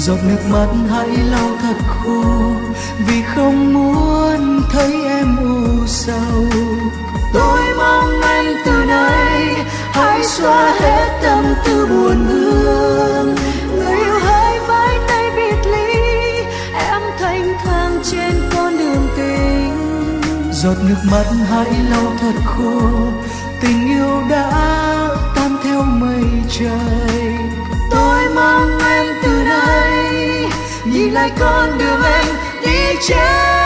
giọt nước mắt hãy lau thật khô, vì không muốn thấy em u sầu. Tôi mong anh từ nay hãy xóa hết tâm tư buồn vương. Người yêu hãy vẫy tay biệt ly, em thanh thang trên con đường tình. Giọt nước mắt hãy lau thật khô, tình yêu đã tan theo mây trời. Tôi mong em từ nay nhìn lại con đường anh đi trên.